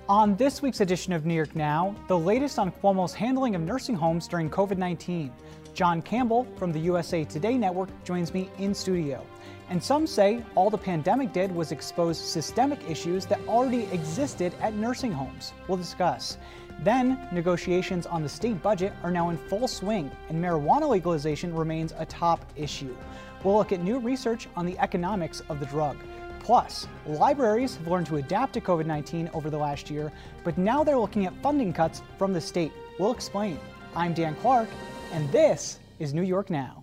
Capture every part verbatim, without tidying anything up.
On this week's edition of New York Now, the latest on Cuomo's handling of nursing homes during COVID nineteen. John Campbell from the U S A Today Network joins me in studio. And some say all the pandemic did was expose systemic issues that already existed at nursing homes. We'll discuss. Then, negotiations on the state budget are now in full swing, and marijuana legalization remains a top issue. We'll look at new research on the economics of the drug. Plus, libraries have learned to adapt to COVID nineteen over the last year, but now they're looking at funding cuts from the state. We'll explain. I'm Dan Clark, and this is New York Now.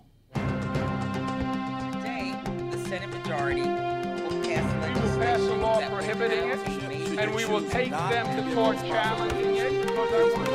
Today, the Senate majority will pass legislation. We will pass a law prohibiting it, and we will take them to court challenging it because I want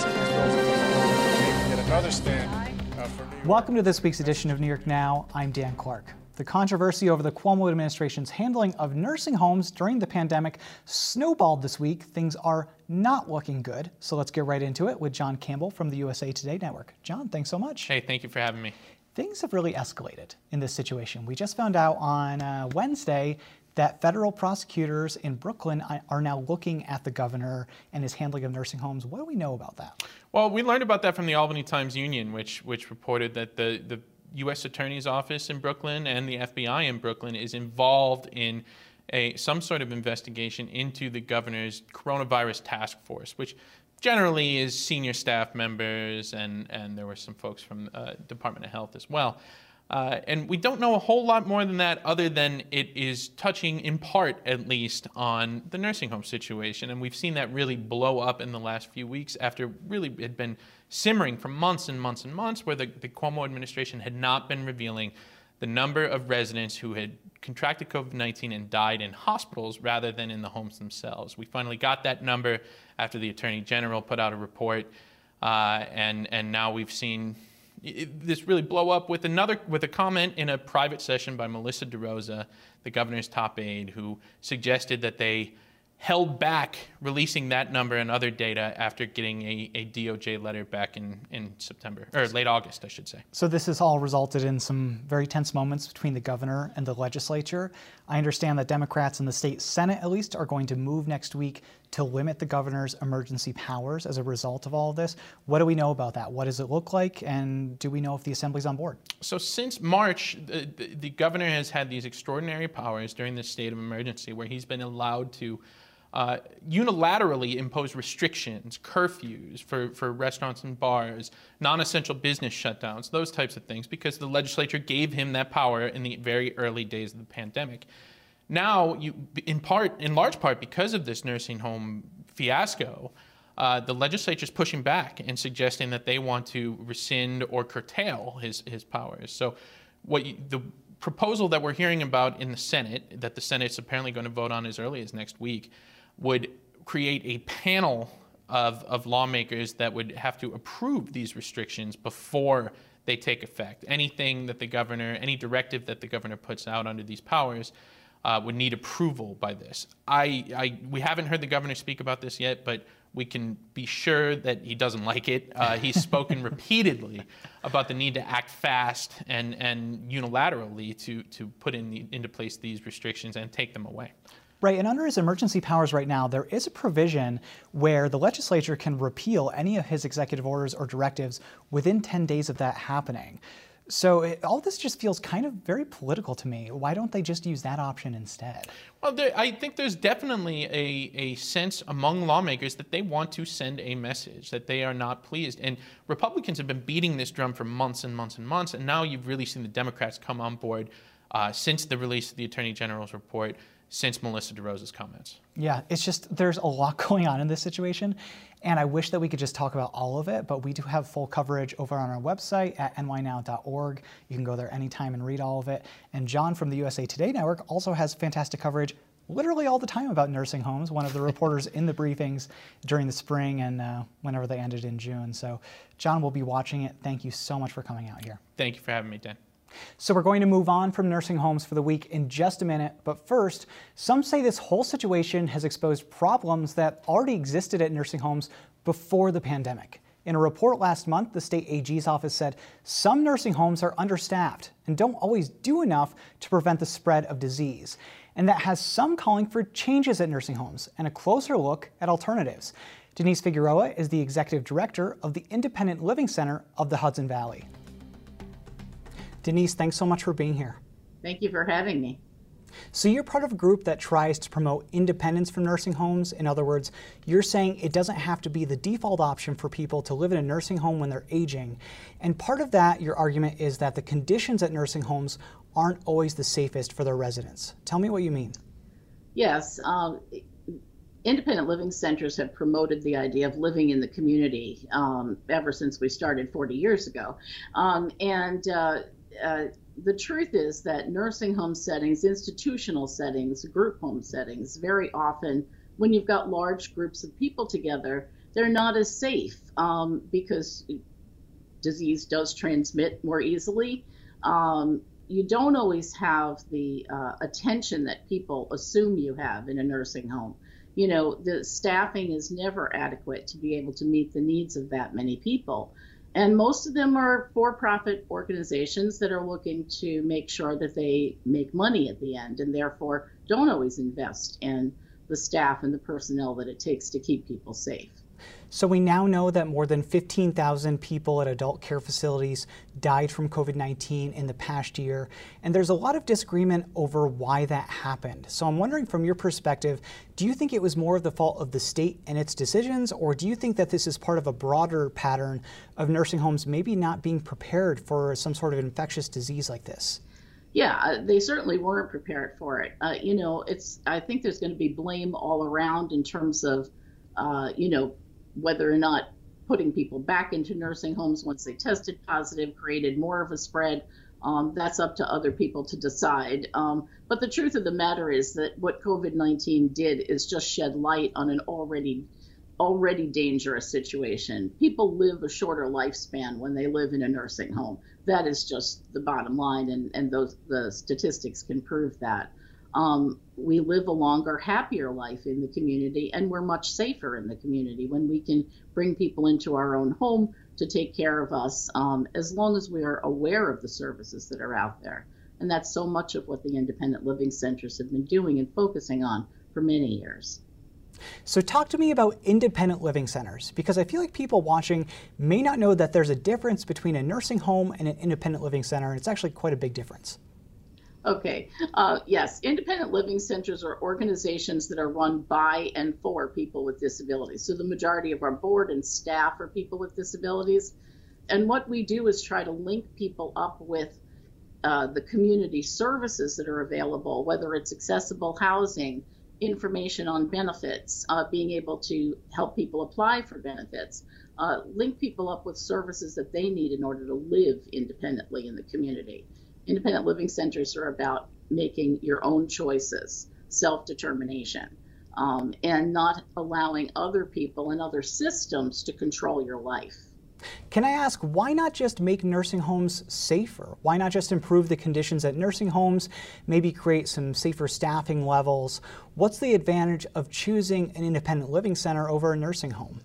to get another stand uh, for New York. Welcome to this week's edition of New York Now. I'm Dan Clark. The controversy over the Cuomo administration's handling of nursing homes during the pandemic snowballed this week. Things are not looking good. So let's get right into it with John Campbell from the U S A Today Network. John, thanks so much. Hey, thank you for having me. Things have really escalated in this situation. We just found out on uh, Wednesday that federal prosecutors in Brooklyn are now looking at the governor and his handling of nursing homes. What do we know about that? Well, we learned about that from the Albany Times-Union, which which reported that the, the U S Attorney's Office in Brooklyn and the F B I in Brooklyn is involved in a some sort of investigation into the governor's coronavirus task force, which generally is senior staff members, and, and there were some folks from uh, Department of Health as well. Uh, and we don't know a whole lot more than that, other than it is touching, in part at least, on the nursing home situation. And we've seen that really blow up in the last few weeks after really it had been simmering for months and months and months, where the, the Cuomo administration had not been revealing the number of residents who had contracted COVID nineteen and died in hospitals rather than in the homes themselves. We finally got that number after the Attorney General put out a report, uh, and, and now we've seen this really blow up with another with a comment in a private session by Melissa DeRosa, the governor's top aide, who suggested that they held back releasing that number and other data after getting a, a D O J letter back in, in September, or late August, I should say. So this has all resulted in some very tense moments between the governor and the legislature. I understand that Democrats in the state Senate, at least, are going to move next week to limit the governor's emergency powers as a result of all of this. What do we know about that? What does it look like? And do we know if the assembly's on board? So since March, the, the, the governor has had these extraordinary powers during this state of emergency where he's been allowed to Uh, unilaterally impose restrictions, curfews for, for restaurants and bars, non-essential business shutdowns, those types of things, because the legislature gave him that power in the very early days of the pandemic. Now, you, in part, in large part because of this nursing home fiasco, uh, the legislature is pushing back and suggesting that they want to rescind or curtail his, his powers. So what you, the proposal that we're hearing about in the Senate, that the Senate's apparently going to vote on as early as next week, would create a panel of, of lawmakers that would have to approve these restrictions before they take effect. Anything that the governor, any directive that the governor puts out under these powers uh, would need approval by this. I, I, we haven't heard the governor speak about this yet, but we can be sure that he doesn't like it. Uh, he's spoken repeatedly about the need to act fast and, and unilaterally to, to put in the, into place these restrictions and take them away. Right, and under his emergency powers right now, there is a provision where the legislature can repeal any of his executive orders or directives within ten days of that happening. So it, all this just feels kind of very political to me. Why don't they just use that option instead? Well, there, I think there's definitely a, a sense among lawmakers that they want to send a message, that they are not pleased. And Republicans have been beating this drum for months and months and months, and now you've really seen the Democrats come on board uh, since the release of the Attorney General's report, since Melissa DeRosa's comments. Yeah, it's just, there's a lot going on in this situation, and I wish that we could just talk about all of it, but we do have full coverage over on our website at N Y now dot org. You can go there anytime and read all of it. And John from the U S A Today Network also has fantastic coverage literally all the time about nursing homes, one of the reporters in the briefings during the spring and uh, whenever they ended in June. So John will be watching it. Thank you so much for coming out here. Thank you for having me, Dan. So we're going to move on from nursing homes for the week in just a minute, but first, some say this whole situation has exposed problems that already existed at nursing homes before the pandemic. In a report last month, the state A G's office said some nursing homes are understaffed and don't always do enough to prevent the spread of disease. and that has some calling for changes at nursing homes and a closer look at alternatives. Denise Figueroa is the executive director of the Independent Living Center of the Hudson Valley. Denise, thanks so much for being here. Thank you for having me. So you're part of a group that tries to promote independence from nursing homes. In other words, you're saying it doesn't have to be the default option for people to live in a nursing home when they're aging. And part of that, your argument, is that the conditions at nursing homes aren't always the safest for their residents. Tell me what you mean. Yes. Um, independent living centers have promoted the idea of living in the community um, ever since we started forty years ago. Um, and uh, uh, The truth is that nursing home settings, institutional settings, group home settings, very often when you've got large groups of people together, they're not as safe um, because disease does transmit more easily. Um, you don't always have the uh, attention that people assume you have in a nursing home. You know, the staffing is never adequate to be able to meet the needs of that many people. And most of them are for-profit organizations that are looking to make sure that they make money at the end, and therefore don't always invest in the staff and the personnel that it takes to keep people safe. So we now know that more than fifteen thousand people at adult care facilities died from COVID nineteen in the past year, and there's a lot of disagreement over why that happened. So I'm wondering, from your perspective, do you think it was more of the fault of the state and its decisions, or do you think that this is part of a broader pattern of nursing homes maybe not being prepared for some sort of infectious disease like this? Yeah, uh, they certainly weren't prepared for it. Uh, you know, it's. I think there's going to be blame all around in terms of, uh, you know, whether or not putting people back into nursing homes once they tested positive created more of a spread. Um, that's up to other people to decide. Um, but the truth of the matter is that what COVID nineteen did is just shed light on an already already dangerous situation. People live a shorter lifespan when they live in a nursing home. That is just the bottom line, and, and those the statistics can prove that. Um, we live a longer, happier life in the community, and we're much safer in the community when we can bring people into our own home to take care of us, um, as long as we are aware of the services that are out there. And that's so much of what the independent living centers have been doing and focusing on for many years. So talk to me about independent living centers, because I feel like people watching may not know that there's a difference between a nursing home and an independent living center, and it's actually quite a big difference. Okay. Uh, yes, independent living centers are organizations that are run by and for people with disabilities. So the majority of our board and staff are people with disabilities. And what we do is try to link people up with uh, the community services that are available, whether it's accessible housing, information on benefits, uh, being able to help people apply for benefits, uh, link people up with services that they need in order to live independently in the community. Independent living centers are about making your own choices, self-determination, um, and not allowing other people and other systems to control your life. Can I ask, why not just make nursing homes safer? Why not just improve the conditions at nursing homes, maybe create some safer staffing levels? What's the advantage of choosing an independent living center over a nursing home?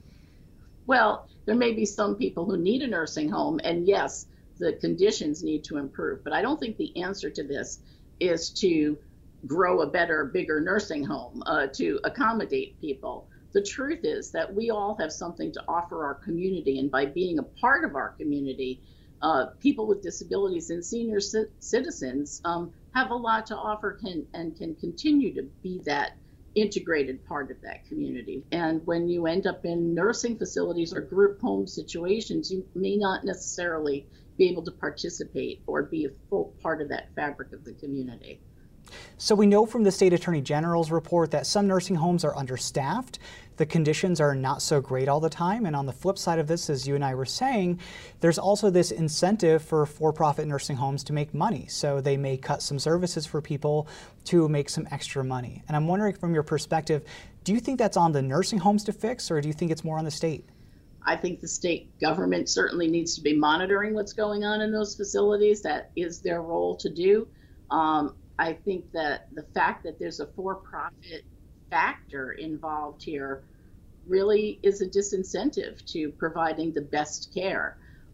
Well, there may be some people who need a nursing home, and yes, the conditions need to improve. But I don't think the answer to this is to grow a better, bigger nursing home uh, to accommodate people. The truth is that we all have something to offer our community, and by being a part of our community, uh, people with disabilities and senior c- citizens um, have a lot to offer can, and can continue to be that integrated part of that community. And when you end up in nursing facilities or group home situations, you may not necessarily be able to participate or be a full part of that fabric of the community. So we know from the State Attorney General's report that some nursing homes are understaffed. The conditions are not so great all the time. And on the flip side of this, as you and I were saying, there's also this incentive for for-profit nursing homes to make money. So they may cut some services for people to make some extra money. And I'm wondering, from your perspective, do you think that's on the nursing homes to fix, or do you think it's more on the state? I think the state government certainly needs to be monitoring what's going on in those facilities. That is their role to do. Um, I think that the fact that there's a for-profit factor involved here really is a disincentive to providing the best care.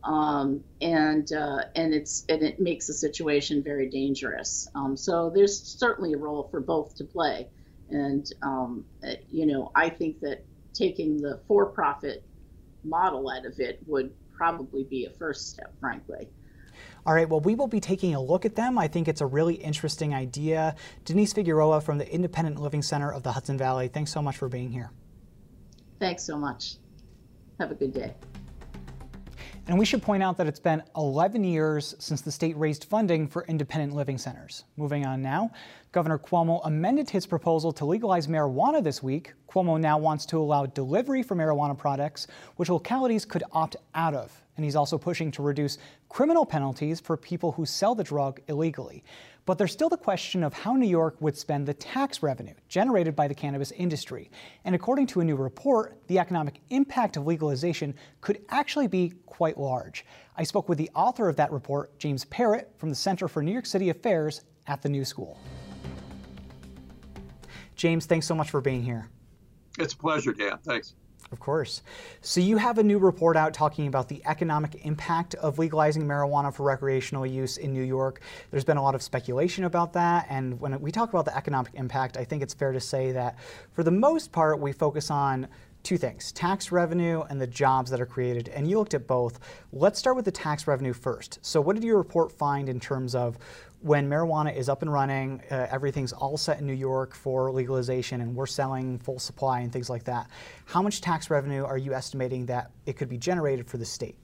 um, and uh, and it's and it makes the situation very dangerous. Um, so there's certainly a role for both to play, and um, you know, I think that taking the for-profit model out of it would probably be a first step, frankly. All right, well, we will be taking a look at them. I think it's a really interesting idea. Denise Figueroa from the Independent Living Center of the Hudson Valley, thanks so much for being here. Thanks so much. Have a good day. And we should point out that it's been eleven years since the state raised funding for independent living centers. Moving on now, Governor Cuomo amended his proposal to legalize marijuana this week. Cuomo now wants to allow delivery for marijuana products, which localities could opt out of. And he's also pushing to reduce criminal penalties for people who sell the drug illegally. But there's still the question of how New York would spend the tax revenue generated by the cannabis industry. And according to a new report, the economic impact of legalization could actually be quite large. I spoke with the author of that report, James Parrott, from the Center for New York City Affairs at the New School. James, thanks so much for being here. It's a pleasure, Dan. Thanks. Of course. So you have a new report out talking about the economic impact of legalizing marijuana for recreational use in New York. There's been a lot of speculation about that. And when we talk about the economic impact, I think it's fair to say that for the most part, we focus on two things, tax revenue and the jobs that are created. And you looked at both. Let's start with the tax revenue first. So what did your report find in terms of when marijuana is up and running, uh, everything's all set in New York for legalization and we're selling full supply and things like that? How much tax revenue are you estimating that it could be generated for the state?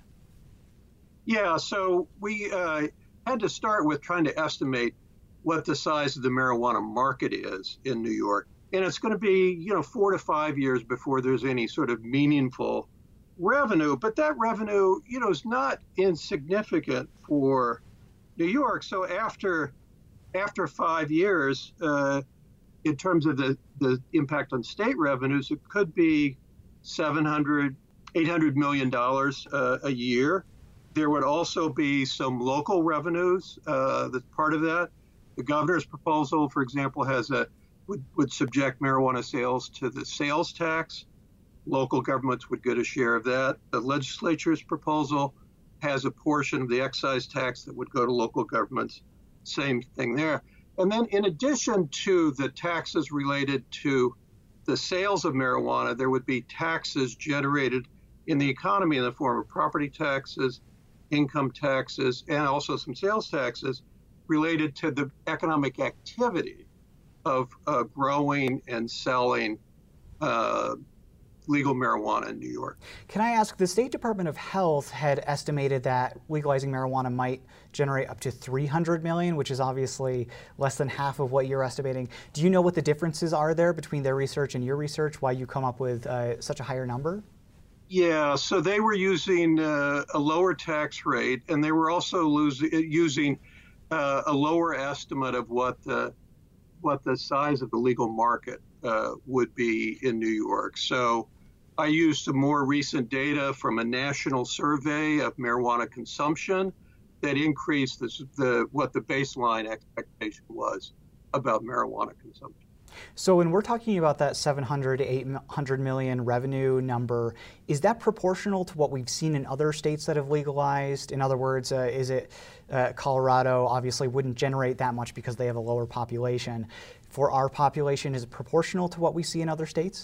Yeah, so we uh, had to start with trying to estimate what the size of the marijuana market is in New York. And it's going to be, you know, four to five years before there's any sort of meaningful revenue. But that revenue, you know, is not insignificant for New York. So after after five years, uh, in terms of the, the impact on state revenues, it could be seven hundred, eight hundred million dollars uh, a year. There would also be some local revenues uh, that's part of that. The governor's proposal, for example, has a would, would subject marijuana sales to the sales tax. Local governments would get a share of that. The legislature's proposal has a portion of the excise tax that would go to local governments. Same thing there. And then in addition to the taxes related to the sales of marijuana, there would be taxes generated in the economy in the form of property taxes, income taxes, and also some sales taxes related to the economic activity of uh, growing and selling uh, legal marijuana in New York. Can I ask, the State Department of Health had estimated that legalizing marijuana might generate up to three hundred million dollars, which is obviously less than half of what you're estimating. Do you know what the differences are there between their research and your research, why you come up with uh, such a higher number? Yeah, so they were using uh, a lower tax rate, and they were also losing, using uh, a lower estimate of what the what the size of the legal market uh, would be in New York. So I used some more recent data from a national survey of marijuana consumption that increased this, the what the baseline expectation was about marijuana consumption. So when we're talking about that seven hundred to eight hundred million revenue number, is that proportional to what we've seen in other states that have legalized? In other words, uh, is it uh, Colorado obviously wouldn't generate that much because they have a lower population. For our population, is it proportional to what we see in other states?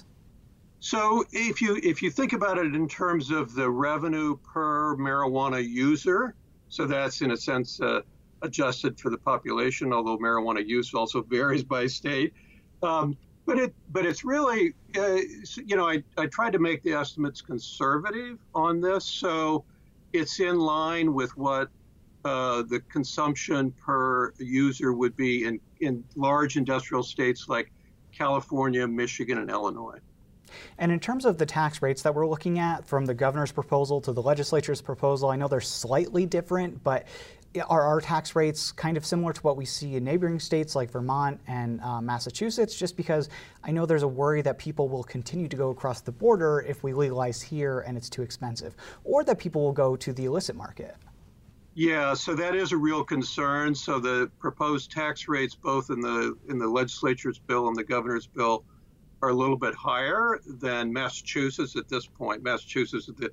So if you if you think about it in terms of the revenue per marijuana user, so that's in a sense uh, adjusted for the population, although marijuana use also varies by state. Um, but it, but it's really, uh, you know, I, I tried to make the estimates conservative on this, so it's in line with what uh, the consumption per user would be in, in large industrial states like California, Michigan, and Illinois. And in terms of the tax rates that we're looking at, from the governor's proposal to the legislature's proposal, I know they're slightly different, but are our tax rates kind of similar to what we see in neighboring states like Vermont and uh, Massachusetts? Just because I know there's a worry that people will continue to go across the border if we legalize here and it's too expensive, or that people will go to the illicit market. Yeah, so that is a real concern. So the proposed tax rates, both in the in the legislature's bill and the governor's bill, are a little bit higher than Massachusetts at this point. Massachusetts is the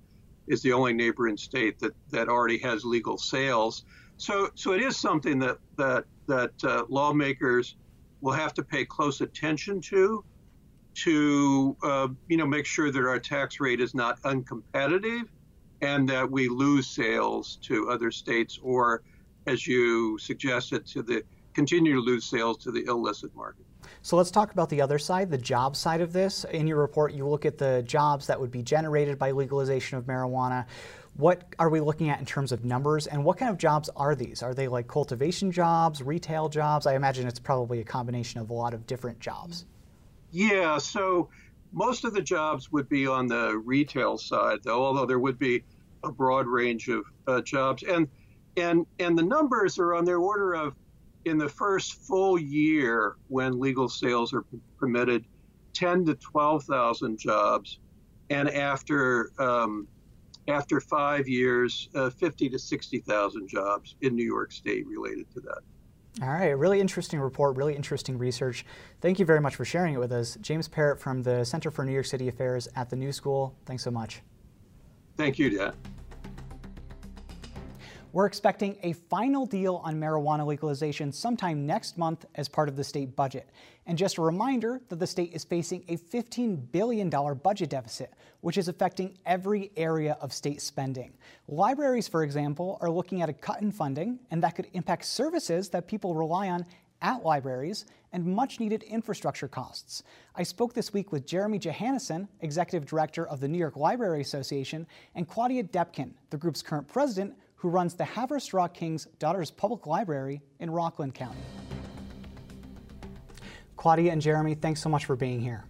is the only neighboring state that, that already has legal sales. So, so it is something that that that uh, lawmakers will have to pay close attention to, to uh, you know make sure that our tax rate is not uncompetitive, and that we lose sales to other states, or, as you suggested, to the continue to lose sales to the illicit market. So let's talk about the other side, the job side of this. In your report, you look at the jobs that would be generated by legalization of marijuana. What are we looking at in terms of numbers, and what kind of jobs are these? Are they like cultivation jobs, retail jobs? I imagine it's probably a combination of a lot of different jobs. Yeah, so most of the jobs would be on the retail side, though, although there would be a broad range of uh, jobs. And, and, and the numbers are on the order of, in the first full year when legal sales are permitted, ten to twelve thousand jobs, and after um, after five years, uh, fifty to sixty thousand jobs in New York State related to that. All right, a really interesting report, really interesting research. Thank you very much for sharing it with us. James Parrott from the Center for New York City Affairs at the New School. Thanks so much. Thank you, Dan. We're expecting a final deal on marijuana legalization sometime next month as part of the state budget. And just a reminder that the state is facing a fifteen billion dollars budget deficit, which is affecting every area of state spending. Libraries, for example, are looking at a cut in funding, and that could impact services that people rely on at libraries and much needed infrastructure costs. I spoke this week with Jeremy Johannesson, Executive Director of the New York Library Association, and Claudia Depkin, the group's current president, who runs the Haverstraw King's Daughters Public Library in Rockland County. Claudia and Jeremy, thanks so much for being here.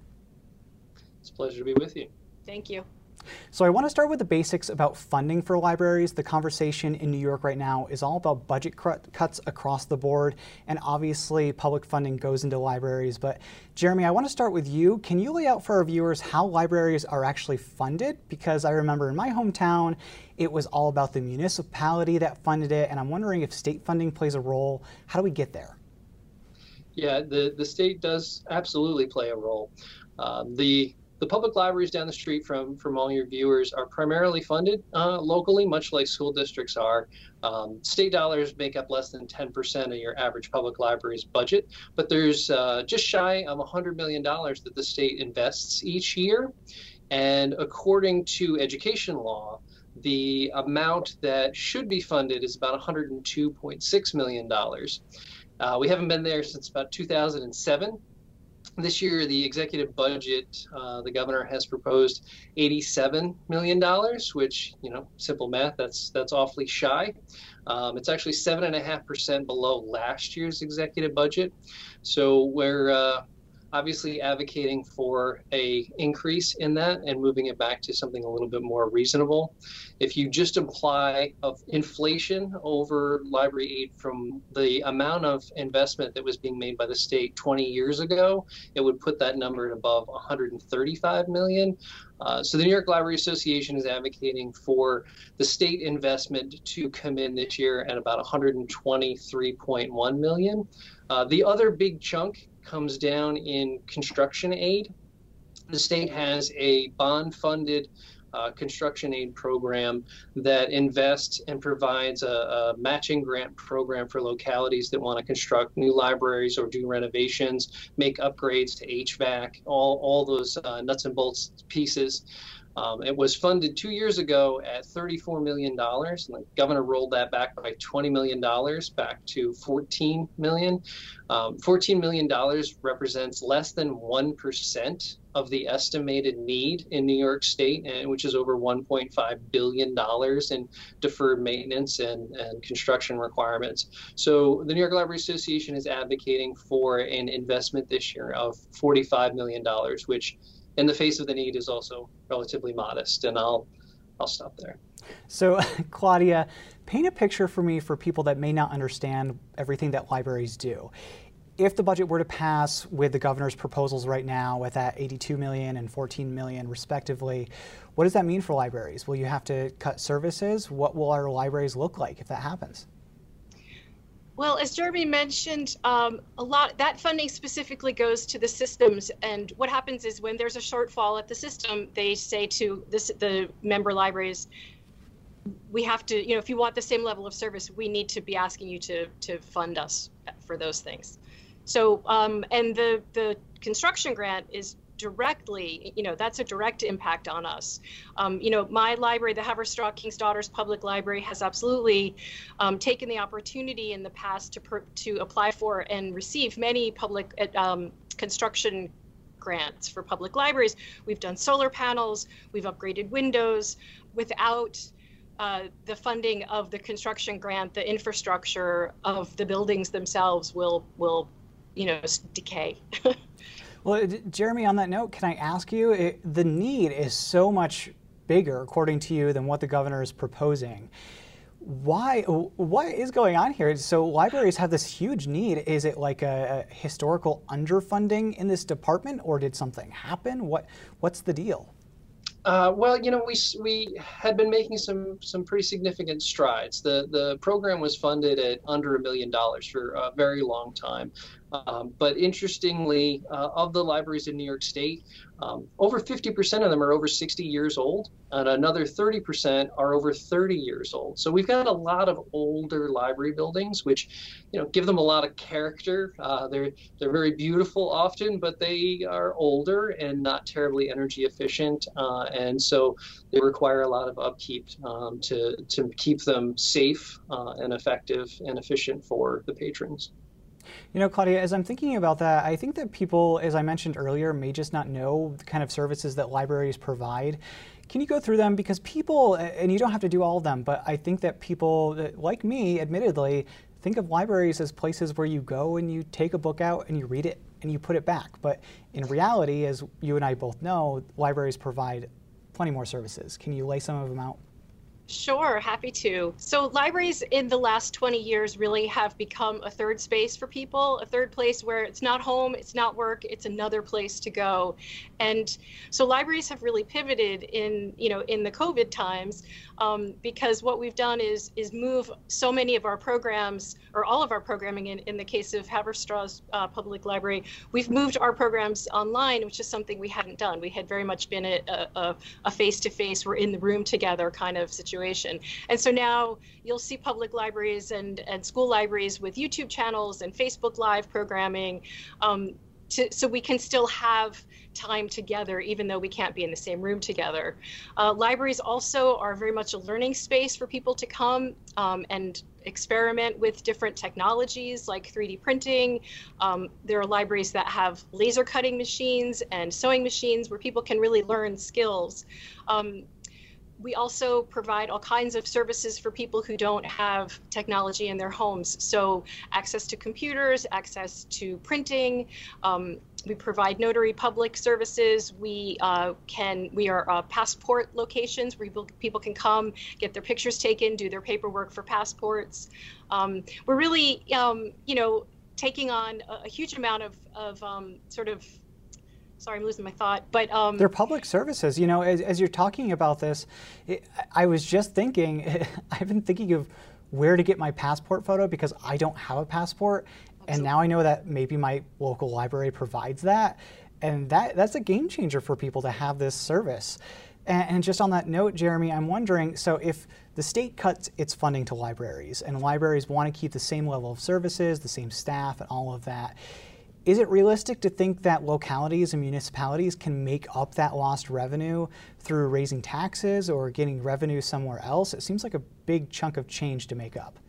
It's a pleasure to be with you. Thank you. So I want to start with the basics about funding for libraries. The conversation in New York right now is all about budget cuts across the board, and obviously public funding goes into libraries. But Jeremy, I want to start with you. Can you lay out for our viewers how libraries are actually funded? Because I remember in my hometown, it was all about the municipality that funded it, and I'm wondering if state funding plays a role. How do we get there? Yeah, the, the state does absolutely play a role. Um, the The public libraries down the street from, from all your viewers are primarily funded uh, locally, much like school districts are. Um, state dollars make up less than ten percent of your average public library's budget, but there's uh, just shy of one hundred million dollars that the state invests each year. And according to education law, the amount that should be funded is about one hundred two point six million dollars. Uh, we haven't been there since about two thousand seven. This year, the executive budget, uh, the governor has proposed eighty-seven million dollars, which, you know, simple math, that's that's awfully shy. Um, it's actually seven and a half percent below last year's executive budget. So we're uh, obviously advocating for a increase in that and moving it back to something a little bit more reasonable. If you just apply of inflation over library aid from the amount of investment that was being made by the state twenty years ago, it would put that number at above one hundred thirty-five million. Uh, so the New York Library Association is advocating for the state investment to come in this year at about one hundred twenty-three point one million. Uh, the other big chunk comes down in construction aid. The state has a bond-funded uh, construction aid program that invests and provides a, a matching grant program for localities that want to construct new libraries or do renovations, make upgrades to H V A C, all, all those uh, nuts and bolts pieces. Um, it was funded two years ago at thirty-four million dollars, and the governor rolled that back by twenty million dollars back to fourteen million dollars. Um, fourteen million dollars represents less than one percent of the estimated need in New York State, and which is over one point five billion dollars in deferred maintenance and, and construction requirements. So the New York Library Association is advocating for an investment this year of forty-five million dollars, which in the face of the need is also relatively modest, and I'll I'll stop there. So, Claudia, paint a picture for me for people that may not understand everything that libraries do. If the budget were to pass with the governor's proposals right now with that eighty-two million and fourteen million respectively, what does that mean for libraries? Will you have to cut services? What will our libraries look like if that happens? Well, as Jeremy mentioned, um, a lot that funding specifically goes to the systems, and what happens is when there's a shortfall at the system, they say to this, the member libraries, we have to, you know, if you want the same level of service, we need to be asking you to to fund us for those things. So, um, and the the construction grant is directly, you know, that's a direct impact on us. Um, you know, my library, the Haverstraw King's Daughters Public Library, has absolutely um, taken the opportunity in the past to per, to apply for and receive many public um, construction grants for public libraries. We've done solar panels, we've upgraded windows. Without uh, the funding of the construction grant, the infrastructure of the buildings themselves will will, you know, decay. Well, Jeremy, on that note, can I ask you, it, the need is so much bigger, according to you, than what the governor is proposing. Why? What is going on here? So libraries have this huge need. Is it like a, a historical underfunding in this department, or did something happen? What What's the deal? Uh, well, you know, we we had been making some some pretty significant strides. The the program was funded at under a million dollars for a very long time. Um, but interestingly, uh, of the libraries in New York State, um, over fifty percent of them are over sixty years old, and another thirty percent are over thirty years old. So we've got a lot of older library buildings, which, you know, give them a lot of character. Uh, they're they're very beautiful often, but they are older and not terribly energy efficient, uh, and so they require a lot of upkeep um, to to keep them safe uh, and effective and efficient for the patrons. You know, Claudia, as I'm thinking about that, I think that people, as I mentioned earlier, may just not know the kind of services that libraries provide. Can you go through them? Because people, and you don't have to do all of them, but I think that people, like me, admittedly, think of libraries as places where you go and you take a book out and you read it and you put it back. But in reality, as you and I both know, libraries provide plenty more services. Can you lay some of them out? Sure, happy to. So libraries in the last twenty years really have become a third space for people, a third place where it's not home, it's not work, it's another place to go. And so libraries have really pivoted in, you know, in the COVID times, um, because what we've done is is move so many of our programs, or all of our programming in, in the case of Haverstraw's uh, Public Library, we've moved our programs online, which is something we hadn't done. We had very much been a, a, a face-to-face, we're in the room together kind of situation. And so now you'll see public libraries and, and school libraries with YouTube channels and Facebook Live programming, um, to, so we can still have time together even though we can't be in the same room together. Uh, libraries also are very much a learning space for people to come um, and experiment with different technologies like three D printing. Um, there are libraries that have laser cutting machines and sewing machines where people can really learn skills. Um, We also provide all kinds of services for people who don't have technology in their homes. So access to computers, access to printing. Um, we provide notary public services. We uh, can, we are uh, passport locations where people, people can come, get their pictures taken, do their paperwork for passports. Um, we're really, um, you know, taking on a, a huge amount of, of um, sort of, sorry, I'm losing my thought, but um, they're public services. You know, as, as you're talking about this, it, I was just thinking, I've been thinking of where to get my passport photo because I don't have a passport, Absolutely. And now I know that maybe my local library provides that, and that that's a game changer for people to have this service. And, and just on that note, Jeremy, I'm wondering, so if the state cuts its funding to libraries, and libraries want to keep the same level of services, the same staff, and all of that, is it realistic to think that localities and municipalities can make up that lost revenue through raising taxes or getting revenue somewhere else? It seems like a big chunk of change to make up.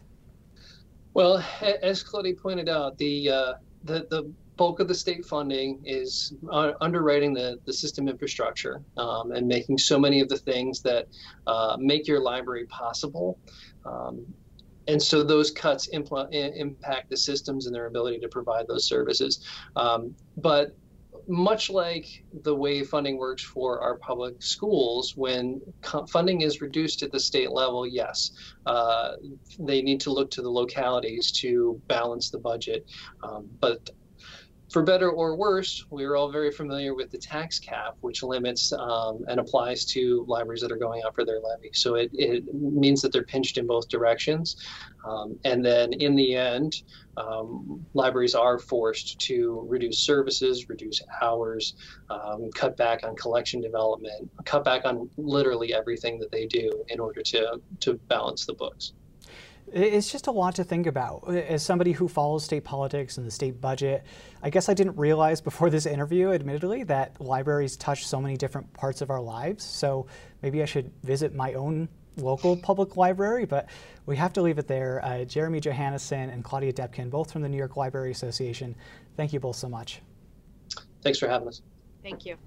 Well, as Claudia pointed out, the uh, the, the bulk of the state funding is uh, underwriting the, the system infrastructure um, and making so many of the things that uh, make your library possible. Um, And so those cuts impl- impact the systems and their ability to provide those services. Um, but much like the way funding works for our public schools, when co- funding is reduced at the state level, yes, uh, they need to look to the localities to balance the budget. Um, but For better or worse, we're all very familiar with the tax cap, which limits um, and applies to libraries that are going out for their levy. So it, it means that they're pinched in both directions. Um, and then in the end, um, libraries are forced to reduce services, reduce hours, um, cut back on collection development, cut back on literally everything that they do in order to, to balance the books. It's just a lot to think about. As somebody who follows state politics and the state budget, I guess I didn't realize before this interview, admittedly, that libraries touch so many different parts of our lives. So maybe I should visit my own local public library, but we have to leave it there. Uh, Jeremy Johannesson and Claudia Depkin, both from the New York Library Association, thank you both so much. Thanks for having us. Thank you.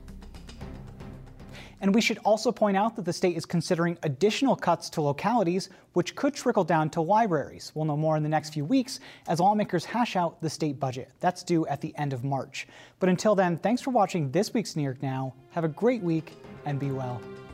And we should also point out that the state is considering additional cuts to localities, which could trickle down to libraries. We'll know more in the next few weeks as lawmakers hash out the state budget. That's due at the end of March. But until then, thanks for watching this week's New York Now. Have a great week and be well.